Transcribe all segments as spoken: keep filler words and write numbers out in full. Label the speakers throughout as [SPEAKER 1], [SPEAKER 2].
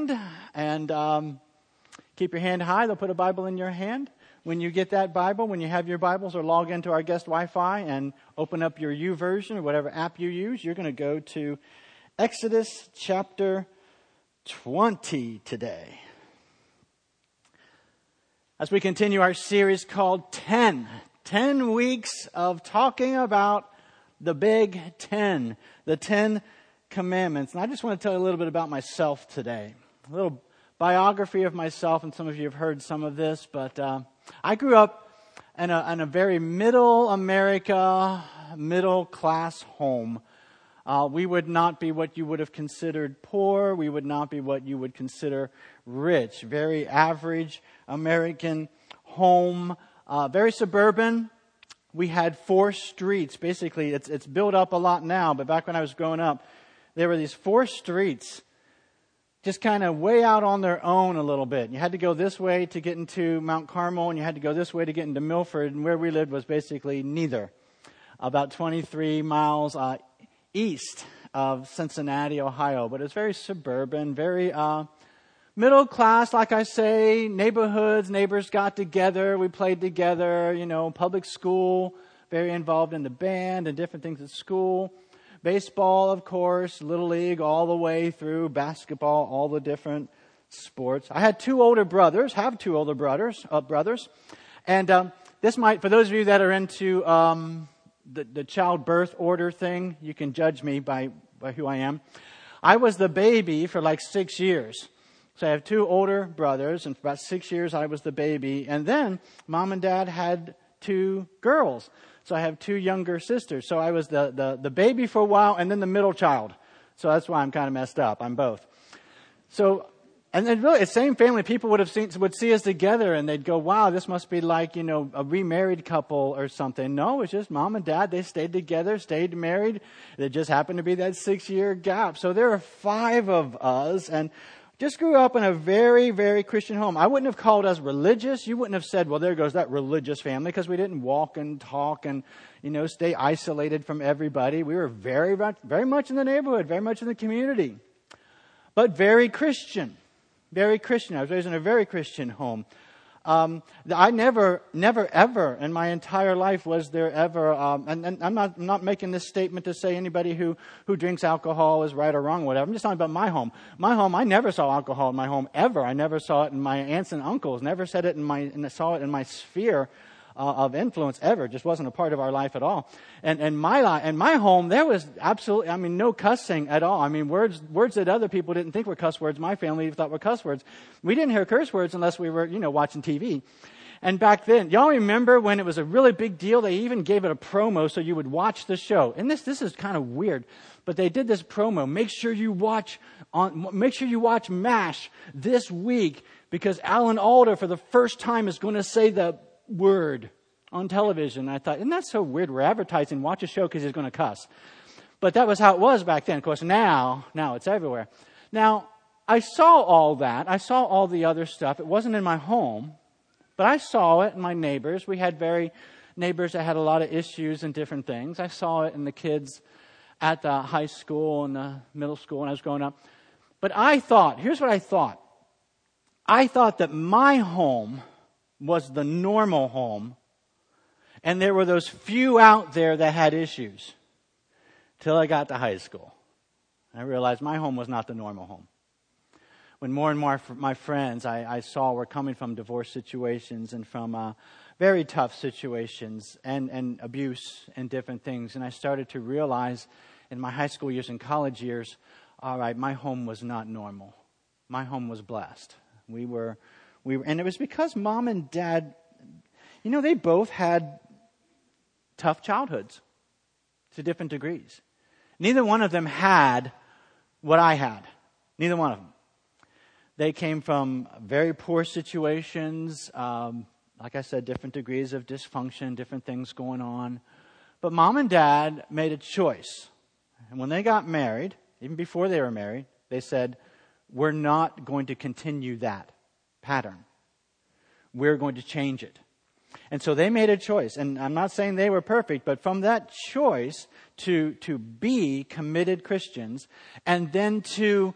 [SPEAKER 1] hand and um, keep your hand high. They'll put a Bible in your hand. When you get that Bible, when you have your Bibles, or log into our guest Wi-Fi and open up your YouVersion or whatever app you use, you're going to go to Exodus chapter twenty today. As we continue our series called ten, ten weeks of talking about the Big Ten, the Ten Commandments. And I just want to tell you a little bit about myself today. A little biography of myself, and some of you have heard some of this, but uh, I grew up in a, in a very middle America, middle class home. Uh, we would not be what you would have considered poor. We would not be what you would consider rich. Very average American home, uh, very suburban. We had four streets. Basically, it's it's built up a lot now, but back when I was growing up, there were these four streets just kind of way out on their own a little bit. You had to go this way to get into Mount Carmel, and you had to go this way to get into Milford, and where we lived was basically neither. About twenty-three miles uh, east of Cincinnati, Ohio. But it's very suburban, very uh, middle class, like I say, neighborhoods, neighbors got together, we played together, you know, public school, very involved in the band and different things at school. Baseball, of course, Little League, all the way through basketball, all the different sports. I had two older brothers, have two older brothers, uh, brothers. And um, this might, for those of you that are into um, the, the childbirth order thing, you can judge me by, by who I am. I was the baby for like six years. So I have two older brothers, and for about six years I was the baby. And then mom and dad had two girls. So I have two younger sisters. So I was the, the, the baby for a while and then the middle child. So that's why I'm kind of messed up. I'm both. So, and then really, the same family, people would have seen, would see us together and they'd go, wow, this must be like, you know, a remarried couple or something. No, it's just mom and dad. They stayed together, stayed married. It just happened to be that six year gap. So there are five of us, and just grew up in a very, very Christian home. I wouldn't have called us religious. You wouldn't have said, well, there goes that religious family, because we didn't walk and talk and, you know, stay isolated from everybody. We were very much, very much in the neighborhood, very much in the community, but very Christian, very Christian. I was raised in a very Christian home. Um, I never, never, ever in my entire life was there ever, um, and, and I'm not, I'm not making this statement to say anybody who, who drinks alcohol is right or wrong or whatever. I'm just talking about my home. My home, I never saw alcohol in my home ever. I never saw it in my aunts and uncles. Never said it in my, and saw it in my sphere uh, of influence ever. It just wasn't a part of our life at all. And, and my life, and my home, there was absolutely, I mean, no cussing at all. I mean, words, words that other people didn't think were cuss words, my family thought were cuss words. We didn't hear curse words unless we were, you know, watching T V. And back then, y'all remember when it was a really big deal? They even gave it a promo so you would watch the show. And this, this is kind of weird, but they did this promo. Make sure you watch on, make sure you watch MASH this week, because Alan Alda for the first time is going to say the word on television. I thought, isn't that so weird? We're advertising, watch a show because he's going to cuss. But that was how it was back then. Of course, now, now it's everywhere. Now, I saw all that. I saw all the other stuff. It wasn't in my home, but I saw it in my neighbors. We had very neighbors that had a lot of issues and different things. I saw it in the kids at the high school and the middle school when I was growing up. But I thought, here's what I thought. I thought that my home was the normal home, and there were those few out there that had issues, till I got to high school. I realized my home was not the normal home. When more and more of my friends I, I saw were coming from divorce situations and from uh, very tough situations and, and abuse and different things. And I started to realize in my high school years and college years, all right, my home was not normal. My home was blessed. We were, we were, and it was because mom and dad, you know, they both had tough childhoods to different degrees. Neither one of them had what I had. Neither one of them. They came from very poor situations, um, like I said, different degrees of dysfunction, different things going on. But mom and dad made a choice. And when they got married, even before they were married, they said, we're not going to continue that pattern. We're going to change it. And so they made a choice. And I'm not saying they were perfect, but from that choice to, to be committed Christians and then to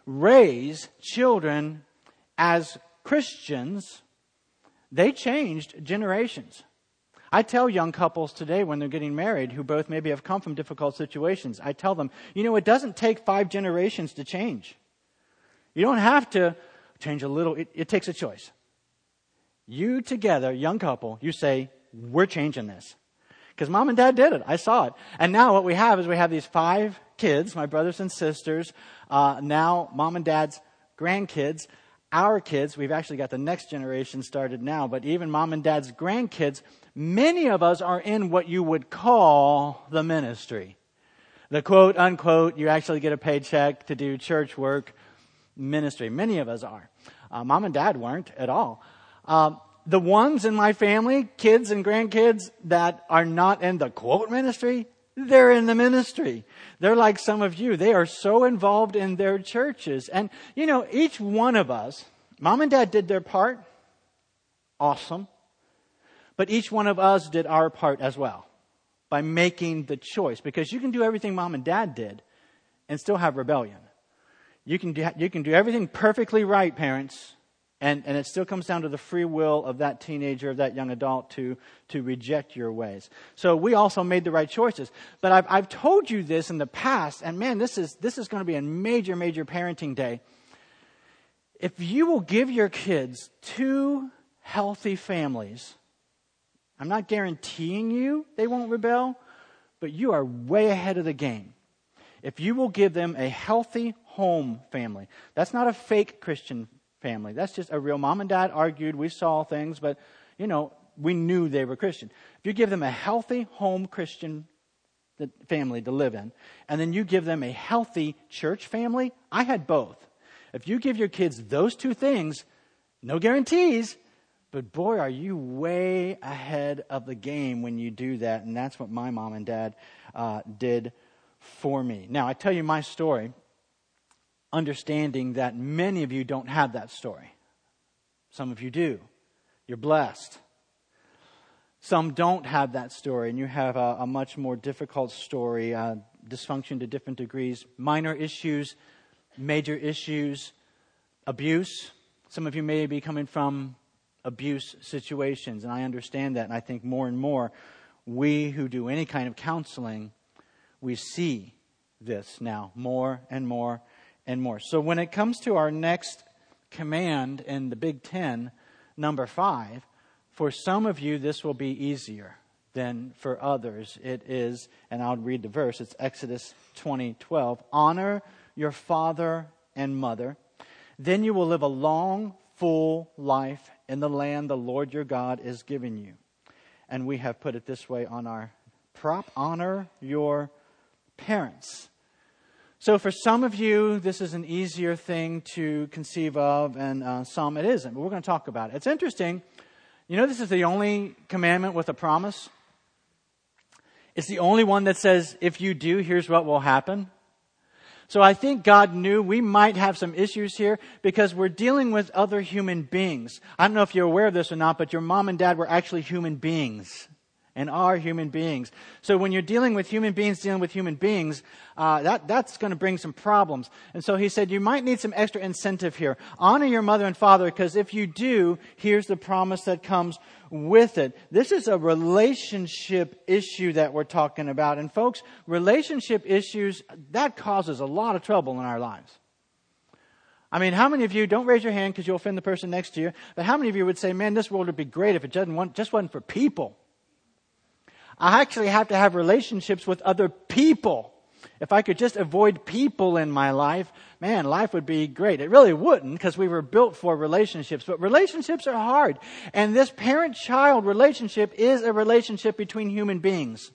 [SPEAKER 1] raise children as Christians, they changed generations. I tell young couples today when they're getting married who both maybe have come from difficult situations, I tell them, you know, it doesn't take five generations to change. You don't have to change a little. It, it takes a choice. You together, young couple, you say, we're changing this. Because mom and dad did it. I saw it. And now what we have is we have these five kids, my brothers and sisters, uh, now mom and dad's grandkids, our kids. We've actually got the next generation started now, but even mom and dad's grandkids, many of us are in what you would call the ministry. The quote, unquote, you actually get a paycheck to do church work ministry. Many of us are. Uh, mom and dad weren't at all. Um, the ones in my family, kids and grandkids that are not in the quote ministry, they're in the ministry. They're like some of you. They are so involved in their churches. And, you know, each one of us, mom and dad did their part. Awesome. But each one of us did our part as well by making the choice. Because you can do everything mom and dad did and still have rebellion. You can do, you can do everything perfectly right, parents, and, and it still comes down to the free will of that teenager, of that young adult to, to reject your ways. So we also made the right choices. But I've, I've told you this in the past, and man, this is, this is going to be a major, major parenting day. If you will give your kids two healthy families, I'm not guaranteeing you they won't rebel, but you are way ahead of the game. If you will give them a healthy home family, that's not a fake Christian family. That's just a real mom and dad argued. We saw things, but, you know, we knew they were Christian. If you give them a healthy home Christian family to live in, and then you give them a healthy church family, I had both. If you give your kids those two things, no guarantees, but boy, are you way ahead of the game when you do that. And that's what my mom and dad uh, did for me. Now, I tell you my story, understanding that many of you don't have that story. Some of you do. You're blessed. Some don't have that story, and you have a, a much more difficult story, uh, dysfunction to different degrees, minor issues, major issues, abuse. Some of you may be coming from abuse situations, and I understand that, and I think more and more, we who do any kind of counseling, we see this now more and more and more. So when it comes to our next command in the Big Ten, number five, for some of you this will be easier than for others. It is, and I'll read the verse, it's Exodus twenty twelve. Honor your father and mother, then you will live a long, full life in the land the Lord your God is giving you. And we have put it this way on our prop, honor your parents. So for some of you, this is an easier thing to conceive of, and uh, some it isn't. But we're going to talk about it. It's interesting. You know, this is the only commandment with a promise. It's the only one that says, if you do, here's what will happen. So I think God knew we might have some issues here because we're dealing with other human beings. I don't know if you're aware of this or not, but your mom and dad were actually human beings and are human beings. So when you're dealing with human beings, dealing with human beings, uh, that, that's going to bring some problems. And so he said, you might need some extra incentive here. Honor your mother and father, because if you do, here's the promise that comes with it. This is a relationship issue that we're talking about. And folks, relationship issues, that causes a lot of trouble in our lives. I mean, how many of you, don't raise your hand because you'll offend the person next to you, but how many of you would say, man, this world would be great if it just wasn't, just wasn't for people? I actually have to have relationships with other people. If I could just avoid people in my life, man, life would be great. It really wouldn't, because we were built for relationships. But relationships are hard. And this parent-child relationship is a relationship between human beings.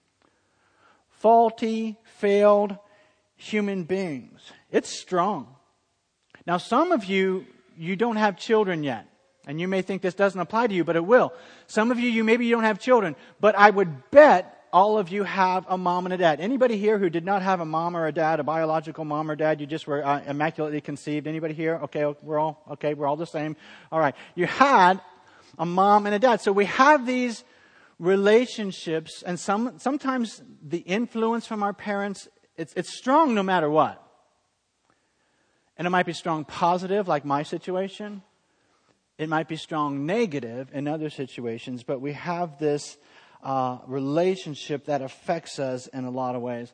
[SPEAKER 1] Faulty, failed human beings. It's strong. Now, some of you, you don't have children yet. And you may think this doesn't apply to you, but it will. Some of you, you maybe you don't have children, but I would bet all of you have a mom and a dad. Anybody here who did not have a mom or a dad, a biological mom or dad, you just were uh, immaculately conceived? Anybody here? Okay, we're all okay. We're all the same. All right, you had a mom and a dad, so we have these relationships, and some sometimes the influence from our parents it's it's strong no matter what. And it might be strong positive, like my situation. It might be strong negative in other situations, but we have this uh, relationship that affects us in a lot of ways.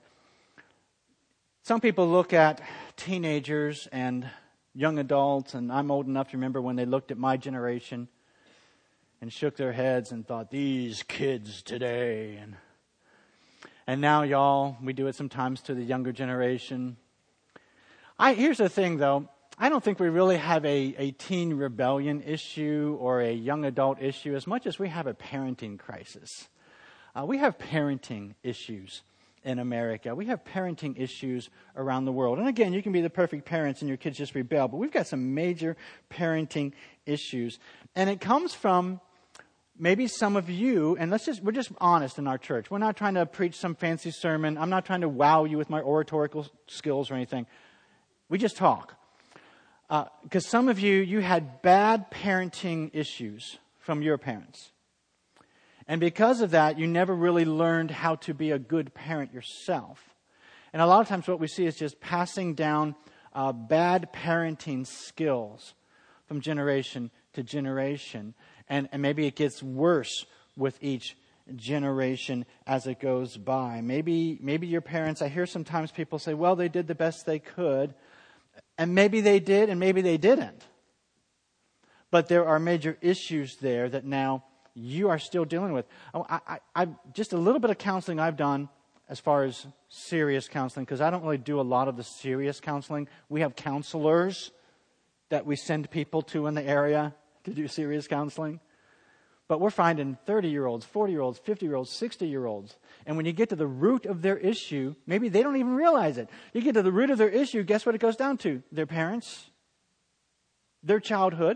[SPEAKER 1] Some people look at teenagers and young adults, and I'm old enough to remember when they looked at my generation and shook their heads and thought, these kids today. And, and now, y'all, we do it sometimes to the younger generation. I, here's the thing, though. I don't think we really have a, a teen rebellion issue or a young adult issue as much as we have a parenting crisis. Uh, we have parenting issues in America. We have parenting issues around the world. And again, you can be the perfect parents and your kids just rebel, but we've got some major parenting issues. And it comes from maybe some of you, and let's just, we're just honest in our church. We're not trying to preach some fancy sermon. I'm not trying to wow you with my oratorical skills or anything. We just talk. Because uh, some of you, you had bad parenting issues from your parents. And because of that, you never really learned how to be a good parent yourself. And a lot of times what we see is just passing down uh, bad parenting skills from generation to generation. And, and maybe it gets worse with each generation as it goes by. Maybe, maybe your parents, I hear sometimes people say, well, they did the best they could. And maybe they did, and maybe they didn't. But there are major issues there that now you are still dealing with. I, I, I, just a little bit of counseling I've done as far as serious counseling, because I don't really do a lot of the serious counseling. We have counselors that we send people to in the area to do serious counseling. But we're finding thirty-year-olds, forty-year-olds, fifty-year-olds, sixty-year-olds. And when you get to the root of their issue, maybe they don't even realize it. You get to the root of their issue, guess what it goes down to? Their parents, their childhood.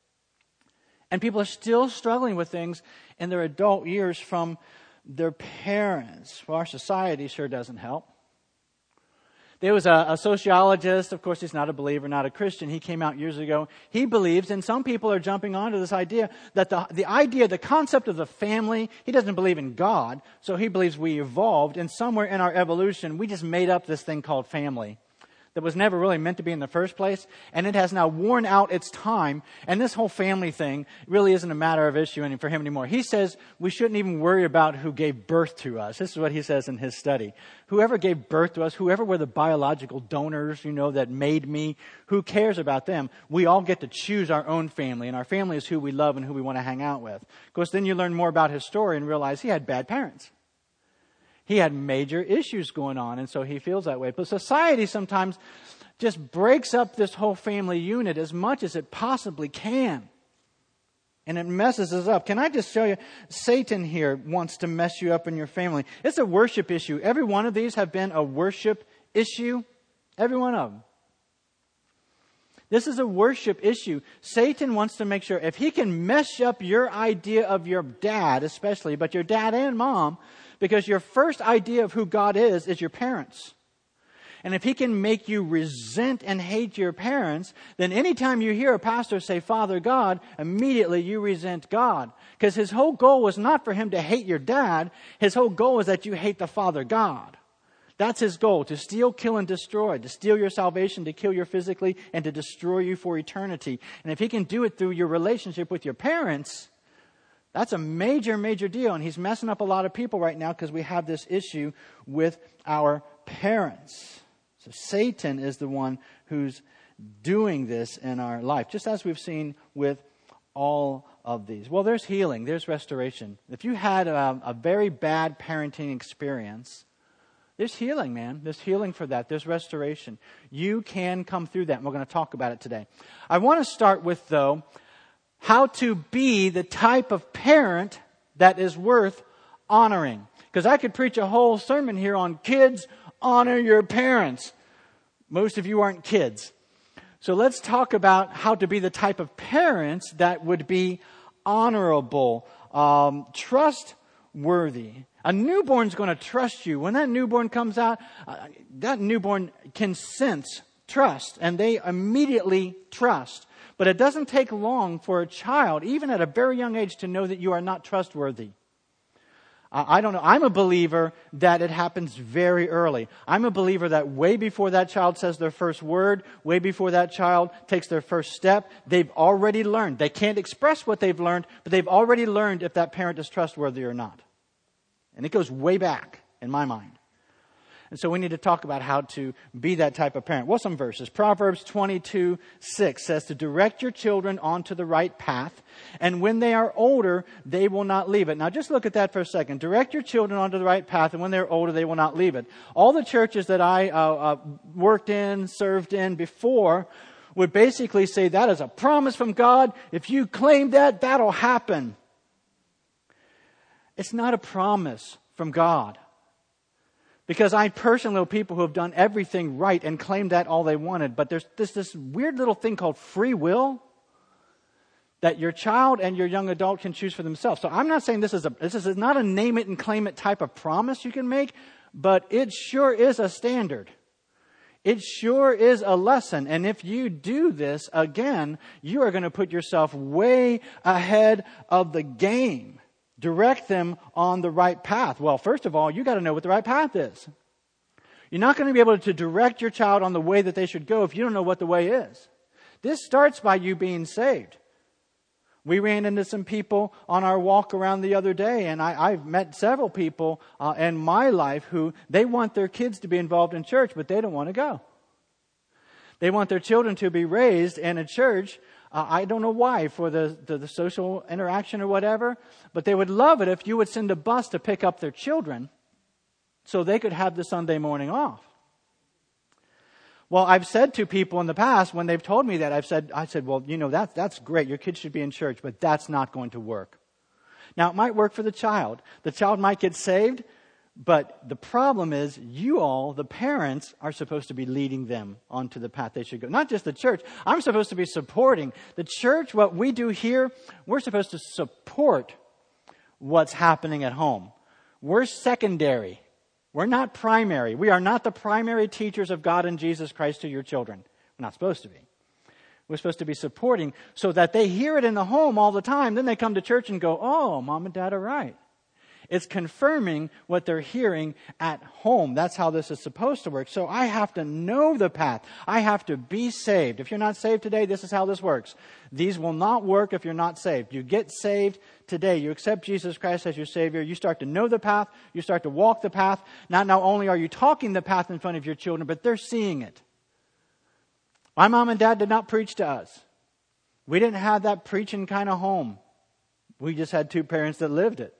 [SPEAKER 1] And people are still struggling with things in their adult years from their parents. Well, our society sure doesn't help. There was a, a sociologist, of course he's not a believer, not a Christian. He came out years ago. He believes, and some people are jumping onto this idea, that the, the idea, the concept of the family, he doesn't believe in God, so he believes we evolved, and somewhere in our evolution, we just made up this thing called family that was never really meant to be in the first place, and it has now worn out its time, and this whole family thing really isn't a matter of issue any, for him anymore. He says we shouldn't even worry about who gave birth to us. This is what he says in his study. Whoever gave birth to us, whoever were the biological donors, you know, that made me, who cares about them? We all get to choose our own family, and our family is who we love and who we want to hang out with. Of course, then you learn more about his story and realize he had bad parents. He had major issues going on, and so he feels that way. But society sometimes just breaks up this whole family unit as much as it possibly can. And it messes us up. Can I just show you? Satan here wants to mess you up in your family. It's a worship issue. Every one of these have been a worship issue. Every one of them. This is a worship issue. Satan wants to make sure if he can mess up your idea of your dad, especially, but your dad and mom, because your first idea of who God is, is your parents. And if he can make you resent and hate your parents, then anytime you hear a pastor say, Father God, immediately you resent God. Because his whole goal was not for him to hate your dad. His whole goal is that you hate the Father God. That's his goal, to steal, kill, and destroy. To steal your salvation, to kill you physically, and to destroy you for eternity. And if he can do it through your relationship with your parents, that's a major, major deal. And he's messing up a lot of people right now because we have this issue with our parents. So Satan is the one who's doing this in our life, just as we've seen with all of these. Well, there's healing. There's restoration. If you had a, a very bad parenting experience, there's healing, man. There's healing for that. There's restoration. You can come through that, and we're going to talk about it today. I want to start with, though, how to be the type of parent that is worth honoring. Because I could preach a whole sermon here on kids, honor your parents. Most of you aren't kids. So let's talk about how to be the type of parents that would be honorable, um, trustworthy. A newborn's going to trust you. When that newborn comes out, uh, that newborn can sense trust, and they immediately trust. But it doesn't take long for a child, even at a very young age, to know that you are not trustworthy. I don't know. I'm a believer that it happens very early. I'm a believer that way before that child says their first word, way before that child takes their first step, they've already learned. They can't express what they've learned, but they've already learned if that parent is trustworthy or not. And it goes way back in my mind. And so we need to talk about how to be that type of parent. Well, some verses. Proverbs twenty-two six says to direct your children onto the right path, and when they are older, they will not leave it. Now just look at that for a second. Direct your children onto the right path, and when they're older, they will not leave it. All the churches that I uh, uh, worked in, served in before, would basically say that is a promise from God. If you claim that, that'll happen. It's not a promise from God. Because I personally know people who have done everything right and claimed that all they wanted. But there's this, this weird little thing called free will that your child and your young adult can choose for themselves. So I'm not saying this is a this is not a name it and claim it type of promise you can make, but it sure is a standard. It sure is a lesson. And if you do this, again, you are going to put yourself way ahead of the game. Direct them on the right path. Well, first of all, you got to know what the right path is. You're not going to be able to direct your child on the way that they should go if you don't know what the way is. This starts by you being saved. We ran into some people on our walk around the other day, and I, I've met several people uh, in my life who they want their kids to be involved in church, but they don't want to go. They want their children to be raised in a church. Uh, I don't know why, for the, the, the social interaction or whatever, but they would love it if you would send a bus to pick up their children so they could have the Sunday morning off. Well, I've said to people in the past when they've told me that, I've said, I said, well, you know, that's, that's great. Your kids should be in church, but that's not going to work. Now, it might work for the child. The child might get saved, but the problem is you all, the parents, are supposed to be leading them onto the path they should go. Not just the church. I'm supposed to be supporting. The church, what we do here, we're supposed to support what's happening at home. We're secondary. We're not primary. We are not the primary teachers of God and Jesus Christ to your children. We're not supposed to be. We're supposed to be supporting so that they hear it in the home all the time. Then they come to church and go, oh, mom and dad are right. It's confirming what they're hearing at home. That's how this is supposed to work. So I have to know the path. I have to be saved. If you're not saved today, this is how this works. These will not work if you're not saved. You get saved today. You accept Jesus Christ as your Savior. You start to know the path. You start to walk the path. Not, not only are you talking the path in front of your children, but they're seeing it. My mom and dad did not preach to us. We didn't have that preaching kind of home. We just had two parents that lived it.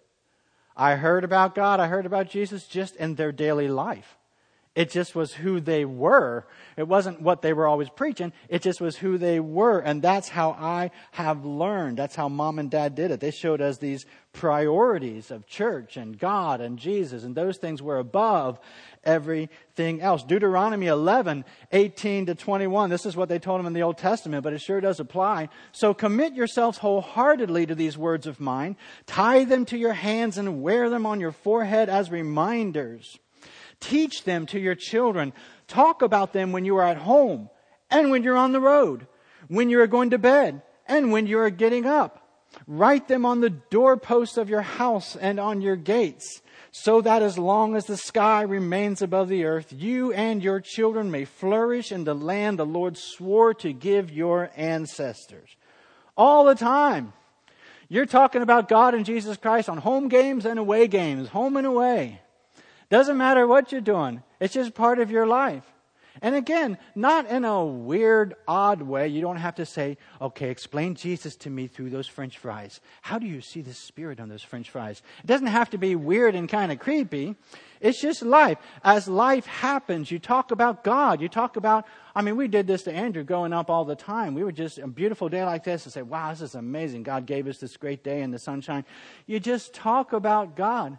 [SPEAKER 1] I heard about God, I heard about Jesus just in their daily life. It just was who they were. It wasn't what they were always preaching. It just was who they were. And that's how I have learned. That's how mom and dad did it. They showed us these priorities of church and God and Jesus. And those things were above everything else. Deuteronomy eleven, eighteen to twenty-one. This is what they told them in the Old Testament, but it sure does apply. So commit yourselves wholeheartedly to these words of mine. Tie them to your hands and wear them on your forehead as reminders. Teach them to your children. Talk about them when you are at home and when you're on the road, when you are going to bed and when you are getting up. Write them on the doorposts of your house and on your gates, so that as long as the sky remains above the earth, you and your children may flourish in the land the Lord swore to give your ancestors. All the time. You're talking about God and Jesus Christ on home games and away games, home and away. Doesn't matter what you're doing. It's just part of your life. And again, not in a weird, odd way. You don't have to say, okay, explain Jesus to me through those French fries. How do you see the Spirit on those French fries? It doesn't have to be weird and kind of creepy. It's just life. As life happens, you talk about God. You talk about, I mean, we did this to Andrew growing up all the time. We would just, a beautiful day like this, and say, wow, this is amazing. God gave us this great day in the sunshine. You just talk about God.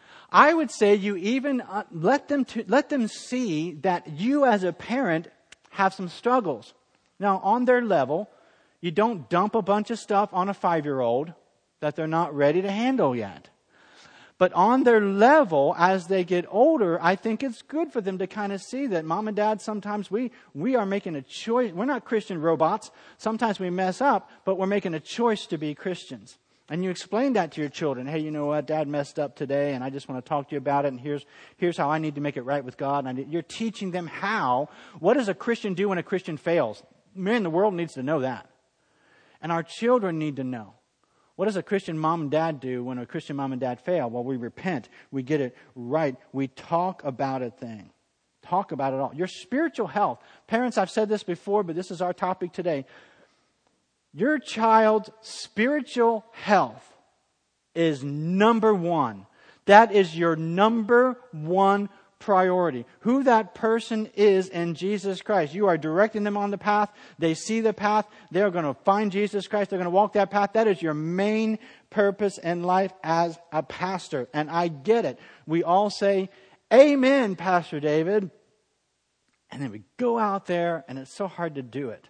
[SPEAKER 1] I would say you even uh, let them to, let them see that you as a parent have some struggles. Now, on their level, you don't dump a bunch of stuff on a five-year-old that they're not ready to handle yet. But on their level, as they get older, I think it's good for them to kind of see that mom and dad, sometimes we, we are making a choice. We're not Christian robots. Sometimes we mess up, but we're making a choice to be Christians. And you explain that to your children. Hey, you know what? Dad messed up today, and I just want to talk to you about it. And here's here's how I need to make it right with God. And I need, you're teaching them how. What does a Christian do when a Christian fails? Man, the world needs to know that. And our children need to know. What does a Christian mom and dad do when a Christian mom and dad fail? Well, we repent. We get it right. We talk about a thing. Talk about it all. Your spiritual health. Parents, I've said this before, but this is our topic today. Your child's spiritual health is number one. That is your number one priority. Who that person is in Jesus Christ. You are directing them on the path. They see the path. They're going to find Jesus Christ. They're going to walk that path. That is your main purpose in life as a pastor. And I get it. We all say, Amen, Pastor David. And then we go out there and it's so hard to do it.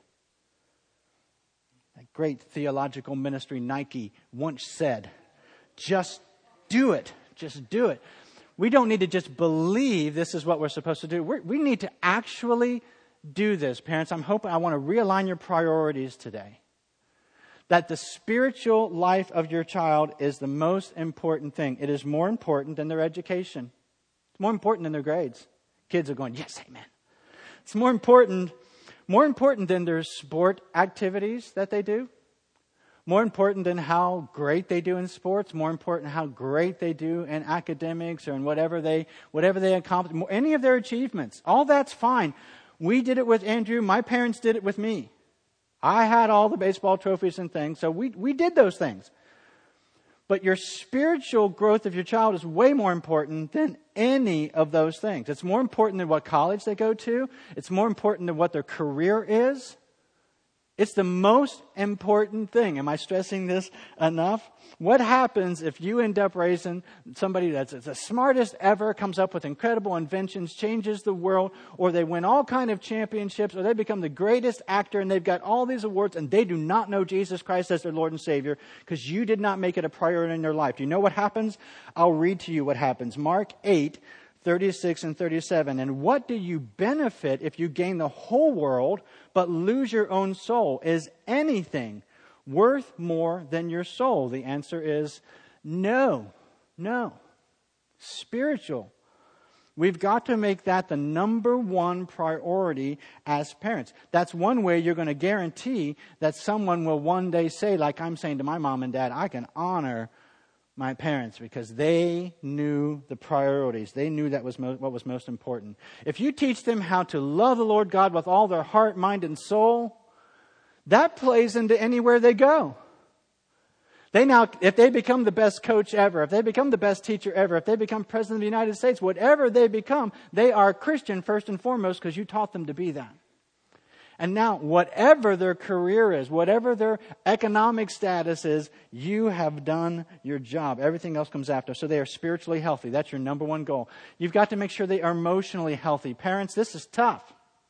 [SPEAKER 1] That great theological ministry Nike once said, just do it. Just do it. We don't need to just believe this is what we're supposed to do. We're, we need to actually do this. Parents, I'm hoping, I want to realign your priorities today. That the spiritual life of your child is the most important thing. It is more important than their education. It's more important than their grades. Kids are going, yes, amen. It's more important More important than their sport activities that they do. More important than how great they do in sports. More important how great they do in academics or in whatever they whatever they accomplish. Any of their achievements. All that's fine. We did it with Andrew. My parents did it with me. I had all the baseball trophies and things. So we, we did those things. But your spiritual growth of your child is way more important than any of those things. It's more important than what college they go to. It's more important than what their career is. It's the most important thing. Am I stressing this enough? What happens if you end up raising somebody that's the smartest ever, comes up with incredible inventions, changes the world, or they win all kind of championships, or they become the greatest actor and they've got all these awards and they do not know Jesus Christ as their Lord and Savior because you did not make it a priority in their life? Do you know what happens? I'll read to you what happens. Mark eight, thirty-six and thirty-seven. And what do you benefit if you gain the whole world but lose your own soul? Is anything worth more than your soul? The answer is no. No. Spiritual. We've got to make that the number one priority as parents. That's one way you're going to guarantee that someone will one day say, like I'm saying to my mom and dad, I can honor my parents because they knew the priorities. They knew that was mo- what was most important. If you teach them how to love the Lord God with all their heart, mind, and soul, that plays into anywhere they go. They now, if they become the best coach ever, if they become the best teacher ever, if they become president of the United States, whatever they become, they are Christian first and foremost because you taught them to be that. And now, whatever their career is, whatever their economic status is, you have done your job. Everything else comes after. So they are spiritually healthy. That's your number one goal. You've got to make sure they are emotionally healthy. Parents, this is tough.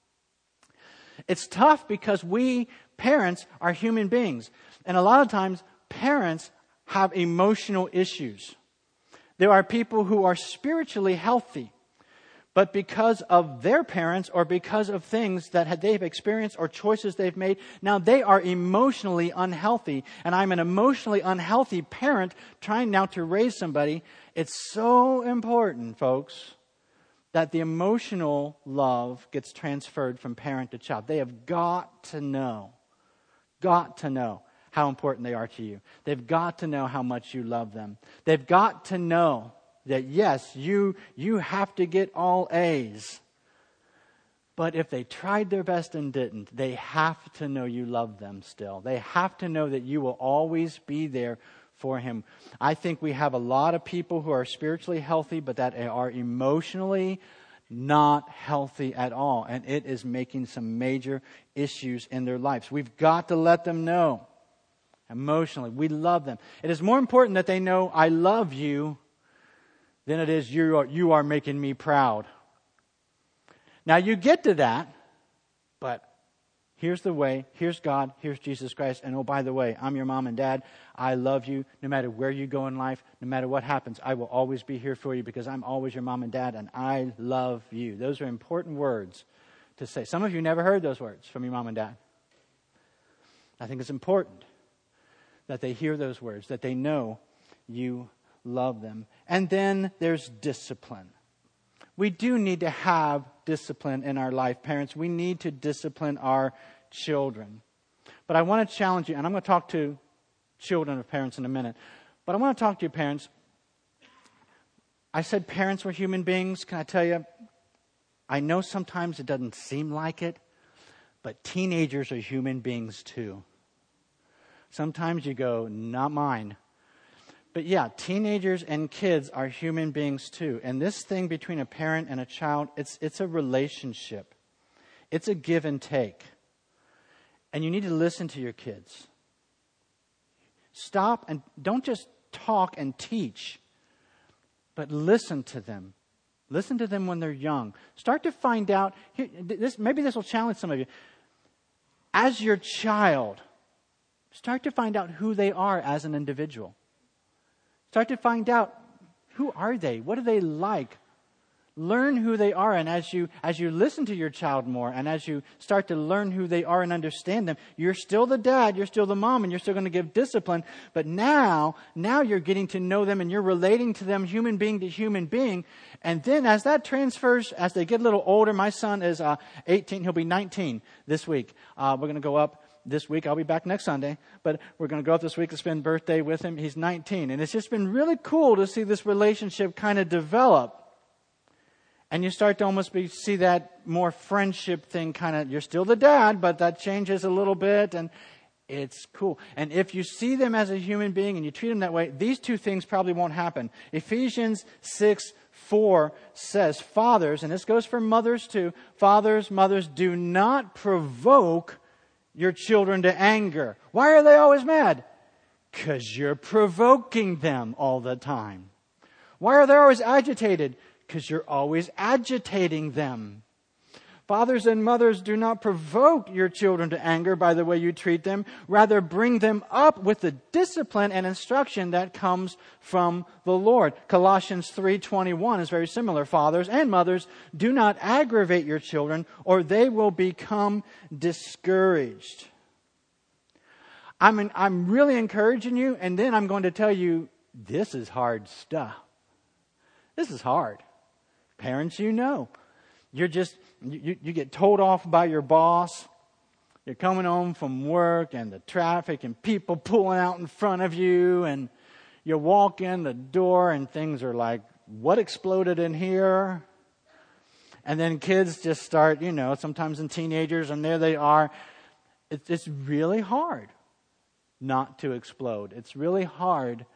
[SPEAKER 1] It's tough because we, parents, are human beings. And a lot of times, parents have emotional issues. There are people who are spiritually healthy, but because of their parents or because of things that they've experienced or choices they've made, now they are emotionally unhealthy. And I'm an emotionally unhealthy parent trying now to raise somebody. It's so important, folks, that the emotional love gets transferred from parent to child. They have got to know, got to know how important they are to you. They've got to know how much you love them. They've got to know that yes, you you have to get all A's. But if they tried their best and didn't, they have to know you love them still. They have to know that you will always be there for him. I think we have a lot of people who are spiritually healthy, but that are emotionally not healthy at all. And it is making some major issues in their lives. We've got to let them know emotionally we love them. It is more important that they know I love you than it is you are, you are making me proud. Now you get to that, but here's the way, here's God, here's Jesus Christ, and oh, by the way, I'm your mom and dad. I love you no matter where you go in life, no matter what happens. I will always be here for you because I'm always your mom and dad, and I love you. Those are important words to say. Some of you never heard those words from your mom and dad. I think it's important that they hear those words, that they know you love them. And then there's discipline. We do need to have discipline in our life, parents. We need to discipline our children. But I want to challenge you, and I'm going to talk to children of parents in a minute. But I want to talk to you, parents. I said parents were human beings. Can I tell you, I know sometimes it doesn't seem like it, but teenagers are human beings too. Sometimes you go, not mine. But yeah, teenagers and kids are human beings too. And this thing between a parent and a child, it's it's a relationship. It's a give and take. And you need to listen to your kids. Stop and don't just talk and teach, but listen to them. Listen to them when they're young. Start to find out, here, this, maybe this will challenge some of you. As your child, start to find out who they are as an individual. Start to find out, who are they? What are they like? Learn who they are. And as you as you listen to your child more, and as you start to learn who they are and understand them, you're still the dad, you're still the mom, and you're still going to give discipline. But now, now you're getting to know them and you're relating to them human being to human being. And then as that transfers, as they get a little older, my son is uh, eighteen, he'll be nineteen this week. Uh, we're going to go up this week. I'll be back next Sunday, but we're going to go up this week to spend birthday with him. He's nineteen. And it's just been really cool to see this relationship kind of develop. And you start to almost be, see that more friendship thing kind of, you're still the dad, but that changes a little bit, and it's cool. And if you see them as a human being and you treat them that way, these two things probably won't happen. Ephesians six four says, fathers, and this goes for mothers too, fathers, mothers, do not provoke your children to anger. Why are they always mad? Because you're provoking them all the time. Why are they always agitated? Because you're always agitating them. Fathers and mothers, do not provoke your children to anger by the way you treat them. Rather, bring them up with the discipline and instruction that comes from the Lord. Colossians three twenty-one is very similar. Fathers and mothers, do not aggravate your children, or they will become discouraged. I'm, in, I'm really encouraging you, and then I'm going to tell you, this is hard stuff. This is hard. Parents, you know. You're just, you, you get told off by your boss. You're coming home from work and the traffic and people pulling out in front of you, and you walk in the door and things are like, what exploded in here? And then kids just start, you know, sometimes in teenagers, and there they are. It's, it's really hard not to explode. It's really hard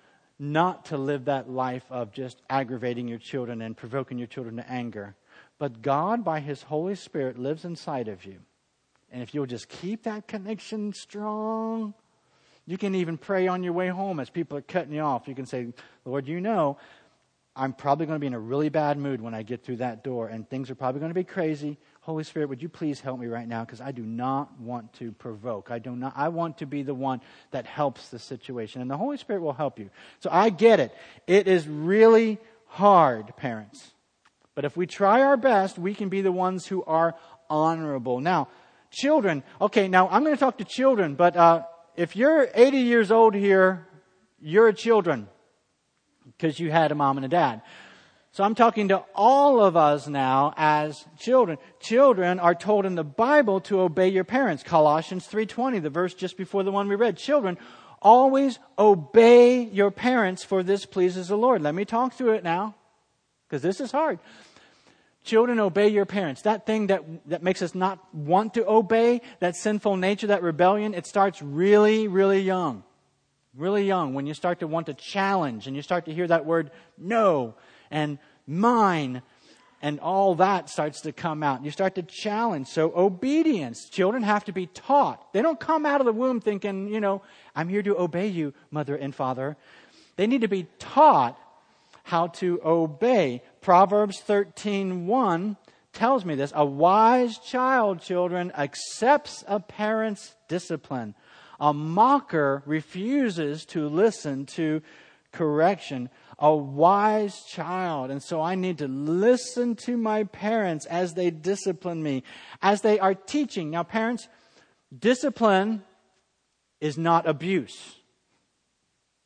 [SPEAKER 1] not to live that life of just aggravating your children and provoking your children to anger. But God, by His Holy Spirit, lives inside of you. And if you'll just keep that connection strong, you can even pray on your way home as people are cutting you off. You can say, Lord, you know, I'm probably going to be in a really bad mood when I get through that door, and things are probably going to be crazy. Holy Spirit, would you please help me right now? Because I do not want to provoke. I do not. I want to be the one that helps the situation. And the Holy Spirit will help you. So I get it. It is really hard, parents. But if we try our best, we can be the ones who are honorable. Now, children. Okay, now I'm going to talk to children. But uh, if you're eighty years old here, you're a children. Because you had a mom and a dad. So I'm talking to all of us now as children. Children are told in the Bible to obey your parents. Colossians three twenty, the verse just before the one we read. Children, always obey your parents, for this pleases the Lord. Let me talk through it now, because this is hard. Children, obey your parents. That thing that, that makes us not want to obey, that sinful nature, that rebellion, it starts really, really young. Really young, when you start to want to challenge and you start to hear that word no and mine, and all that starts to come out. You start to challenge. So obedience. Children have to be taught. They don't come out of the womb thinking, you know, I'm here to obey you, mother and father. They need to be taught how to obey. Proverbs thirteen one tells me this. A wise child, children, accepts a parent's discipline. A mocker refuses to listen to correction. A wise child. And so I need to listen to my parents as they discipline me, as they are teaching. Now, parents, discipline is not abuse.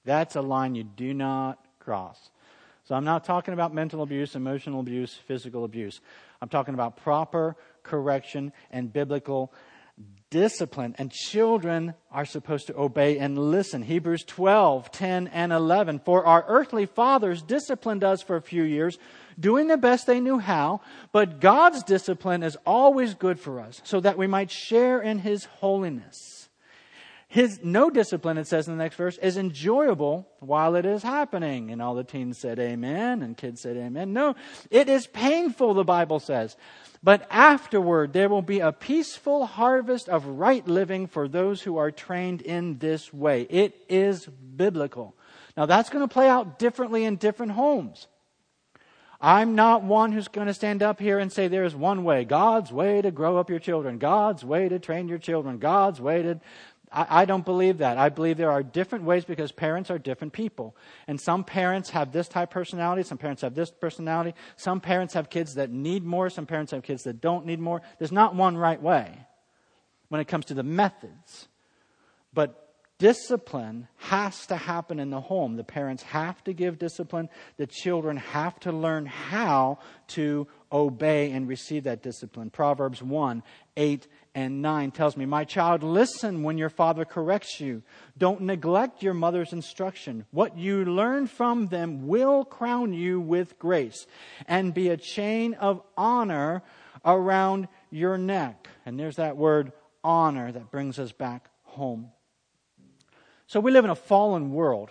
[SPEAKER 1] That's a line you do not cross. So I'm not talking about mental abuse, emotional abuse, physical abuse. I'm talking about proper correction and biblical discipline. And children are supposed to obey and listen. Hebrews twelve, ten, and eleven. For our earthly fathers disciplined us for a few years, doing the best they knew how. But God's discipline is always good for us, so that we might share in His holiness. His no discipline, it says in the next verse, is enjoyable while it is happening. And all the teens said amen, and kids said amen. No, it is painful, the Bible says. But afterward, there will be a peaceful harvest of right living for those who are trained in this way. It is biblical. Now, that's going to play out differently in different homes. I'm not one who's going to stand up here and say there is one way, God's way to grow up your children, God's way to train your children, God's way to... I don't believe that. I believe there are different ways because parents are different people. And some parents have this type of personality. Some parents have this personality. Some parents have kids that need more. Some parents have kids that don't need more. There's not one right way when it comes to the methods. But discipline has to happen in the home. The parents have to give discipline. The children have to learn how to obey and receive that discipline. Proverbs one, eight, and nine tells me, my child, listen when your father corrects you. Don't neglect your mother's instruction. What you learn from them will crown you with grace and be a chain of honor around your neck. And there's that word honor that brings us back home. So we live in a fallen world.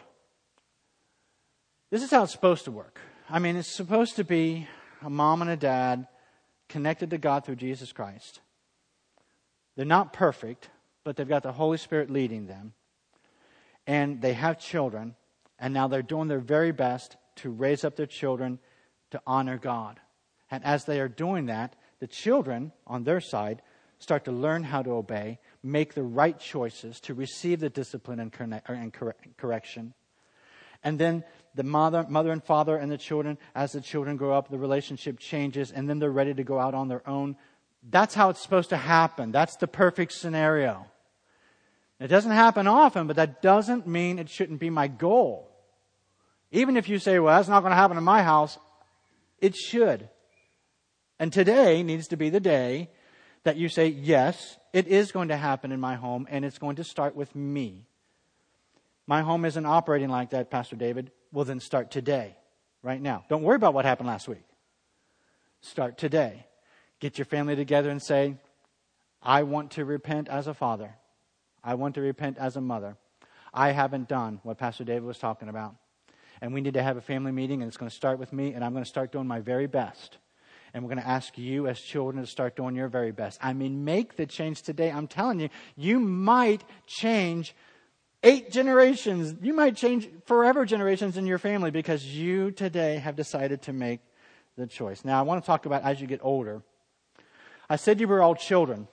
[SPEAKER 1] This is how it's supposed to work. I mean, it's supposed to be a mom and a dad connected to God through Jesus Christ. They're not perfect, but they've got the Holy Spirit leading them. And they have children, and now they're doing their very best to raise up their children to honor God. And as they are doing that, the children on their side start to learn how to obey, make the right choices to receive the discipline and, connect, and correction. And then the mother, mother and father and the children, as the children grow up, the relationship changes, and then they're ready to go out on their own. That's how it's supposed to happen. That's the perfect scenario. It doesn't happen often, but that doesn't mean it shouldn't be my goal. Even if you say, well, that's not going to happen in my house, it should. And today needs to be the day that you say, yes, it is going to happen in my home, and it's going to start with me. My home isn't operating like that, Pastor David. Well, then start today, right now. Don't worry about what happened last week. Start today. Get your family together and say, I want to repent as a father. I want to repent as a mother. I haven't done what Pastor David was talking about. And we need to have a family meeting, and it's going to start with me, and I'm going to start doing my very best. And we're going to ask you as children to start doing your very best. I mean, make the change today. I'm telling you, you might change eight generations. You might change forever generations in your family because you today have decided to make the choice. Now, I want to talk about as you get older. I said you were all children.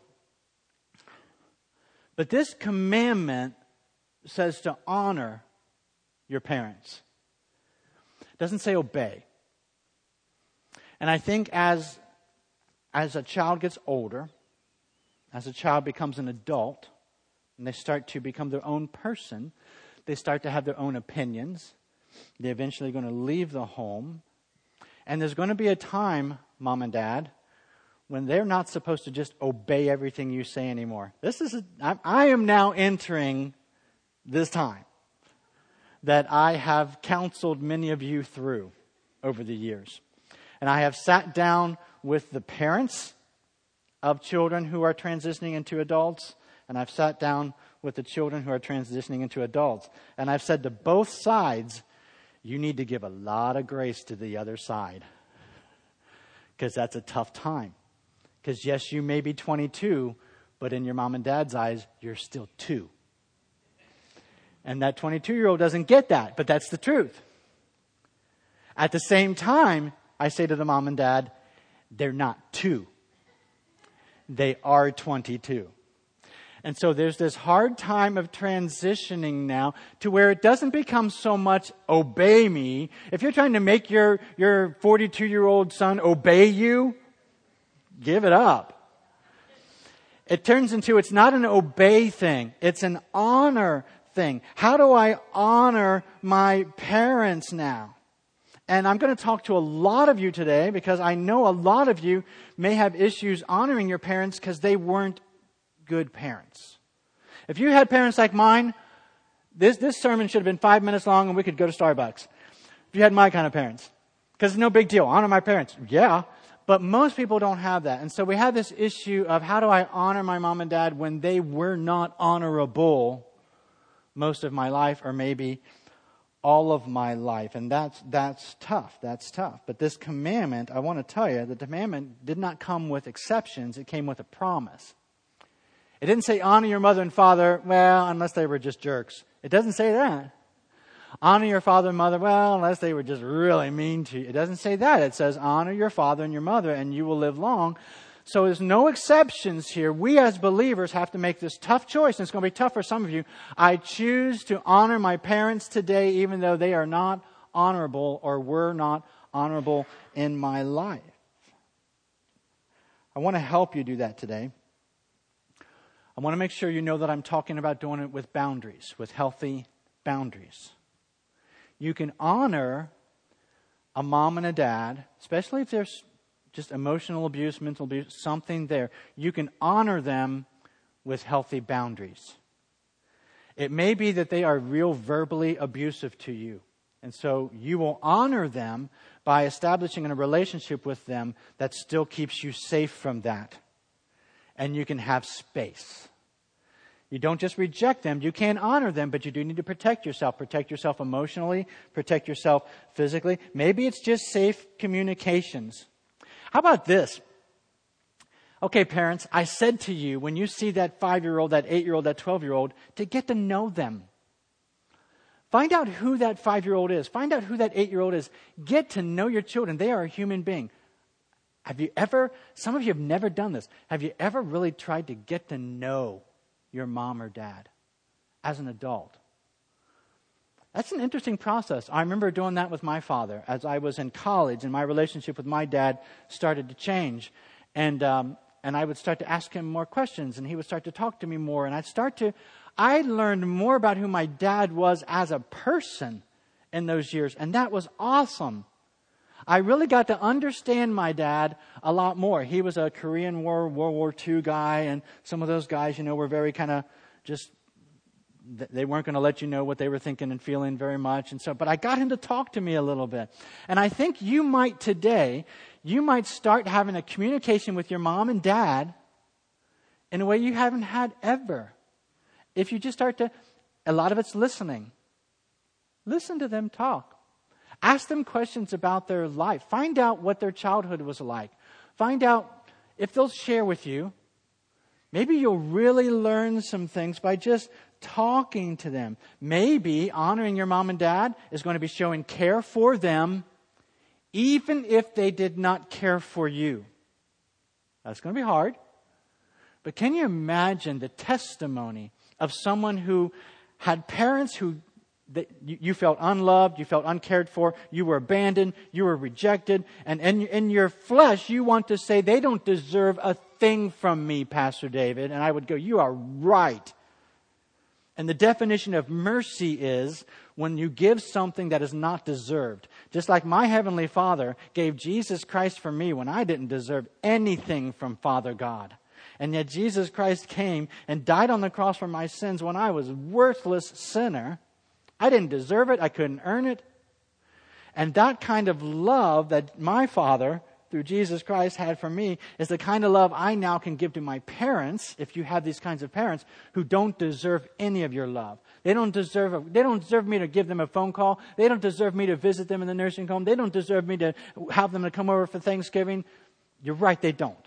[SPEAKER 1] But this commandment says to honor your parents. It doesn't say obey. And I think as, as a child gets older, as a child becomes an adult, and they start to become their own person, they start to have their own opinions. They're eventually going to leave the home. And there's going to be a time, Mom and Dad, when they're not supposed to just obey everything you say anymore. This is a, I, I am now entering this time that I have counseled many of you through over the years. And I have sat down with the parents of children who are transitioning into adults, and I've sat down with the children who are transitioning into adults. And I've said to both sides, you need to give a lot of grace to the other side. Because that's a tough time. Because yes, you may be twenty-two, but in your mom and dad's eyes, you're still two. And that twenty-two-year-old doesn't get that, but that's the truth. At the same time, I say to the mom and dad, they're not two. They are twenty-two. And so there's this hard time of transitioning now to where it doesn't become so much obey me. If you're trying to make your, your forty-two-year-old son obey you, give it up. It turns into, it's not an obey thing. It's an honor thing. How do I honor my parents now? And I'm going to talk to a lot of you today because I know a lot of you may have issues honoring your parents because they weren't good parents. If you had parents like mine, this, this sermon should have been five minutes long and we could go to Starbucks. If you had my kind of parents. Because it's no big deal. Honor my parents. Yeah. But most people don't have that. And so we have this issue of how do I honor my mom and dad when they were not honorable most of my life or maybe all of my life. And that's that's tough. That's tough. But this commandment, I want to tell you, the commandment did not come with exceptions. It came with a promise. It didn't say honor your mother and father, well, unless they were just jerks. It doesn't say that. Honor your father and mother, well, unless they were just really mean to you. It doesn't say that. It says honor your father and your mother and you will live long. So there's no exceptions here. We as believers have to make this tough choice. And it's going to be tough for some of you. I choose to honor my parents today even though they are not honorable or were not honorable in my life. I want to help you do that today. I want to make sure you know that I'm talking about doing it with boundaries, with healthy boundaries. You can honor a mom and a dad, especially if there's just emotional abuse, mental abuse, something there. You can honor them with healthy boundaries. It may be that they are real verbally abusive to you. And so you will honor them by establishing a relationship with them that still keeps you safe from that. And you can have space. You don't just reject them. You can honor them, but you do need to protect yourself. Protect yourself emotionally. Protect yourself physically. Maybe it's just safe communications. How about this? Okay, parents, I said to you, when you see that five-year-old, that eight-year-old, that twelve-year-old, to get to know them. Find out who that five-year-old is. Find out who that eight-year-old is. Get to know your children. They are a human being. Have you ever, some of you have never done this, have you ever really tried to get to know your mom or dad as an adult? That's an interesting process. I remember doing that with my father as I was in college and my relationship with my dad started to change. And um, and I would start to ask him more questions and he would start to talk to me more. And I'd start to, I learned more about who my dad was as a person in those years. And that was awesome. I really got to understand my dad a lot more. He was a Korean War, World War Two guy, and some of those guys, you know, were very kind of just, they weren't going to let you know what they were thinking and feeling very much. And so, but I got him to talk to me a little bit. And I think you might today, you might start having a communication with your mom and dad in a way you haven't had ever. If you just start to, a lot of it's listening. Listen to them talk. Ask them questions about their life. Find out what their childhood was like. Find out if they'll share with you. Maybe you'll really learn some things by just talking to them. Maybe honoring your mom and dad is going to be showing care for them, even if they did not care for you. That's going to be hard. But can you imagine the testimony of someone who had parents who that you felt unloved, you felt uncared for, you were abandoned, you were rejected, and in, in your flesh you want to say, they don't deserve a thing from me, Pastor David. And I would go, you are right. And the definition of mercy is when you give something that is not deserved. Just like my Heavenly Father gave Jesus Christ for me when I didn't deserve anything from Father God. And yet Jesus Christ came and died on the cross for my sins when I was a worthless sinner. I didn't deserve it. I couldn't earn it. And that kind of love that my Father, through Jesus Christ, had for me is the kind of love I now can give to my parents, if you have these kinds of parents, who don't deserve any of your love. They don't deserve a, they don't deserve me to give them a phone call. They don't deserve me to visit them in the nursing home. They don't deserve me to have them to come over for Thanksgiving. You're right, they don't.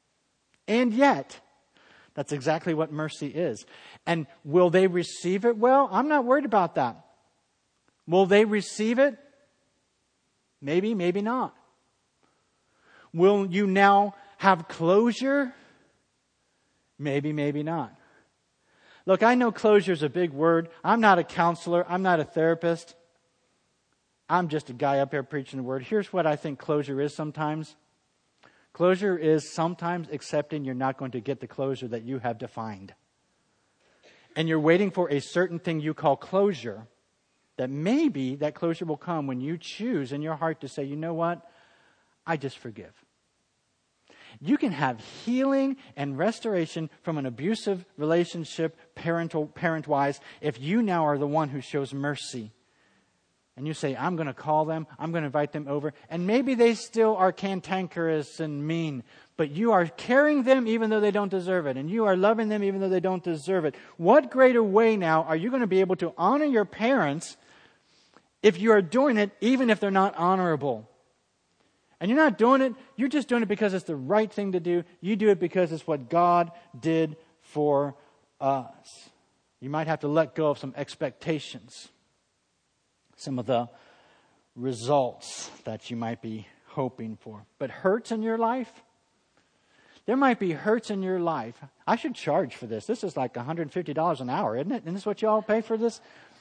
[SPEAKER 1] And yet, that's exactly what mercy is. And will they receive it well? I'm not worried about that. Will they receive it? Maybe, maybe not. Will you now have closure? Maybe, maybe not. Look, I know closure is a big word. I'm not a counselor. I'm not a therapist. I'm just a guy up here preaching the word. Here's what I think closure is sometimes. Closure is sometimes accepting you're not going to get the closure that you have defined. and you're waiting for a certain thing you call closure, that maybe that closure will come when you choose in your heart to say, you know what? I just forgive. You can have healing and restoration from an abusive relationship, parental, parent-wise, if you now are the one who shows mercy. And you say, I'm going to call them, I'm going to invite them over. And maybe they still are cantankerous and mean, but you are caring them even though they don't deserve it. And you are loving them even though they don't deserve it. What greater way now are you going to be able to honor your parents if you are doing it even if they're not honorable? And you're not doing it, you're just doing it because it's the right thing to do. You do it because it's what God did for us. You might have to let go of some expectations, some of the results that you might be hoping for. But hurts in your life? There might be hurts in your life. I should charge for this. This is like one hundred fifty dollars an hour, isn't it? Isn't this what you all pay for this?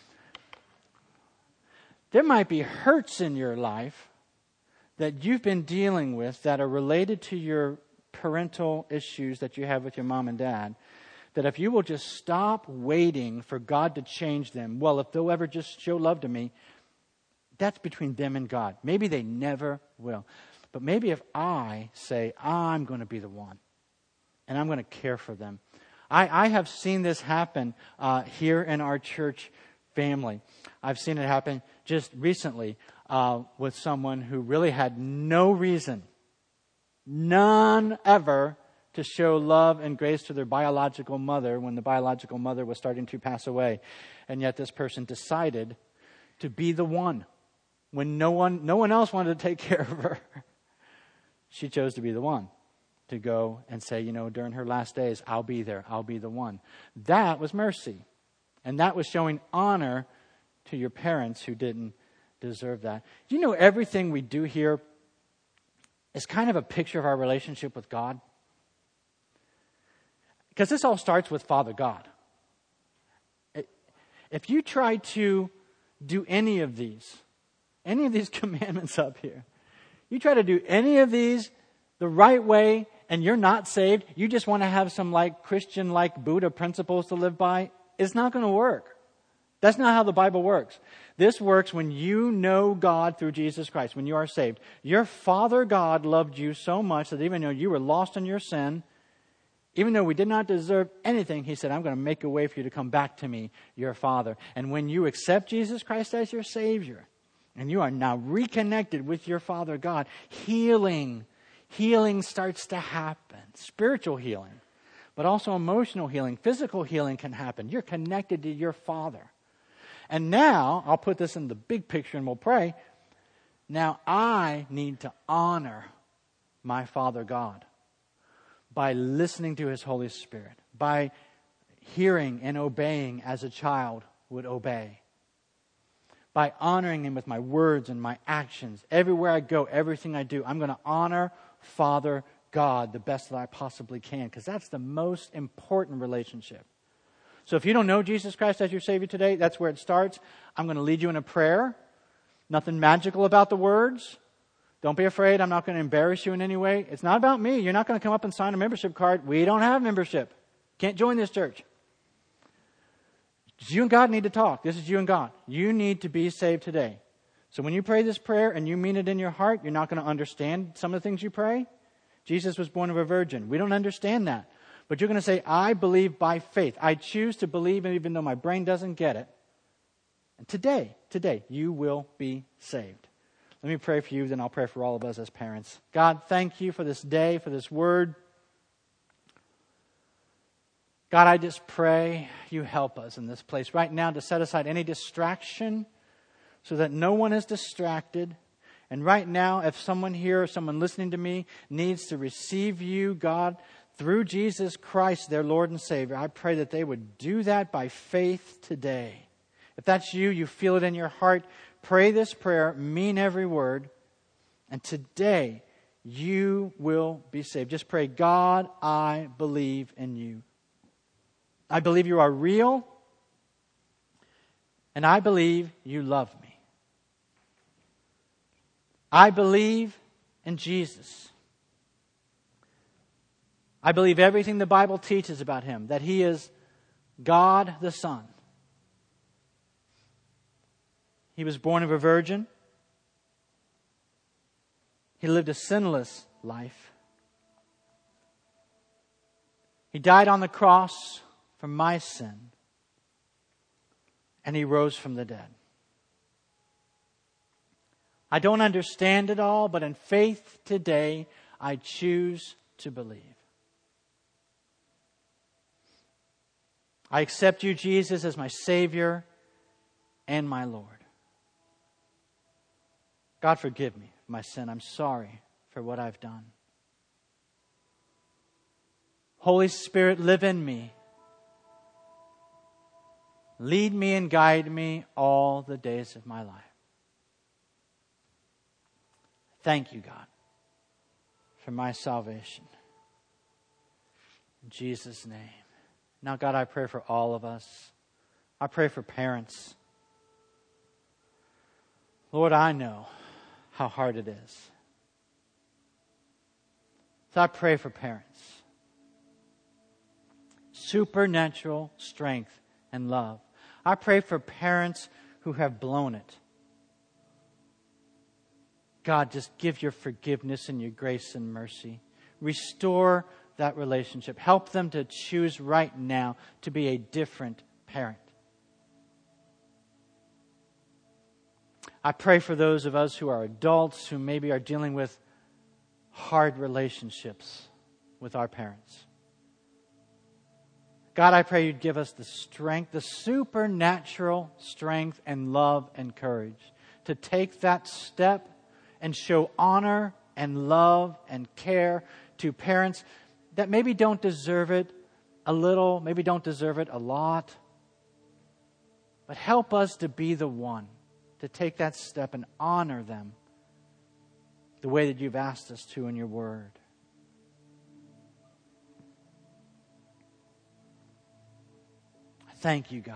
[SPEAKER 1] There might be hurts in your life that you've been dealing with that are related to your parental issues that you have with your mom and dad, that if you will just stop waiting for God to change them, well, if they'll ever just show love to me, that's between them and God. Maybe they never will. But maybe if I say, I'm going to be the one, and I'm going to care for them. I, I have seen this happen uh, here in our church family. I've seen it happen just recently uh, with someone who really had no reason, none ever, to show love and grace to their biological mother when the biological mother was starting to pass away. And yet this person decided to be the one when no one, no one else wanted to take care of her. She chose to be the one to go and say, you know, during her last days, I'll be there. I'll be the one. That was mercy. And that was showing honor to your parents who didn't deserve that. Do you know everything we do here is kind of a picture of our relationship with God? Because this all starts with Father God. If you try to do any of these, any of these commandments up here, you try to do any of these the right way and you're not saved, you just want to have some like Christian like Buddha principles to live by, it's not going to work. That's not how the Bible works. This works when you know God through Jesus Christ, when you are saved. Your Father God loved you so much that even though you were lost in your sin, even though we did not deserve anything, He said, I'm going to make a way for you to come back to me, your Father. And when you accept Jesus Christ as your Savior, and you are now reconnected with your Father God, healing, healing starts to happen. Spiritual healing, but also emotional healing, physical healing can happen. You're connected to your Father. And now, I'll put this in the big picture and we'll pray. Now I need to honor my Father God by listening to His Holy Spirit, by hearing and obeying as a child would obey, by honoring Him with my words and my actions. Everywhere I go, everything I do, I'm going to honor Father God the best that I possibly can, because that's the most important relationship. So if you don't know Jesus Christ as your Savior today, that's where it starts. I'm going to lead you in a prayer. Nothing magical about the words. Don't be afraid. I'm not going to embarrass you in any way. It's not about me. You're not going to come up and sign a membership card. We don't have membership. Can't join this church. You and God need to talk. This is you and God. You need to be saved today. So when you pray this prayer and you mean it in your heart, you're not going to understand some of the things you pray. Jesus was born of a virgin. We don't understand that. But you're going to say, I believe by faith. I choose to believe even though my brain doesn't get it. And today, today, you will be saved. Let me pray for you, then I'll pray for all of us as parents. God, thank you for this day, for this word. God, I just pray you help us in this place right now to set aside any distraction so that no one is distracted. And right now, if someone here or someone listening to me needs to receive you, God, through Jesus Christ, their Lord and Savior, I pray that they would do that by faith today. If that's you, you feel it in your heart, pray this prayer, mean every word, and today you will be saved. Just pray, God, I believe in you. I believe you are real, and I believe you love me. I believe in Jesus. I believe everything the Bible teaches about Him, that He is God the Son. He was born of a virgin. He lived a sinless life. He died on the cross for my sin. And He rose from the dead. I don't understand it all, but in faith today, I choose to believe. I accept you, Jesus, as my Savior and my Lord. God, forgive me for my sin. I'm sorry for what I've done. Holy Spirit, live in me. Lead me and guide me all the days of my life. Thank you, God, for my salvation. In Jesus' name. Now, God, I pray for all of us. I pray for parents. Lord, I know how hard it is. So I pray for parents. Supernatural strength and love. I pray for parents who have blown it. God, just give your forgiveness and your grace and mercy. Restore that relationship. Help them to choose right now to be a different parent. I pray for those of us who are adults who maybe are dealing with hard relationships with our parents. God, I pray you'd give us the strength, the supernatural strength and love and courage to take that step and show honor and love and care to parents that maybe don't deserve it a little, maybe don't deserve it a lot. But help us to be the one to take that step and honor them the way that you've asked us to in your word. Thank you, God.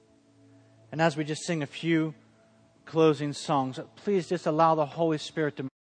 [SPEAKER 1] And as we just sing a few closing songs, please just allow the Holy Spirit to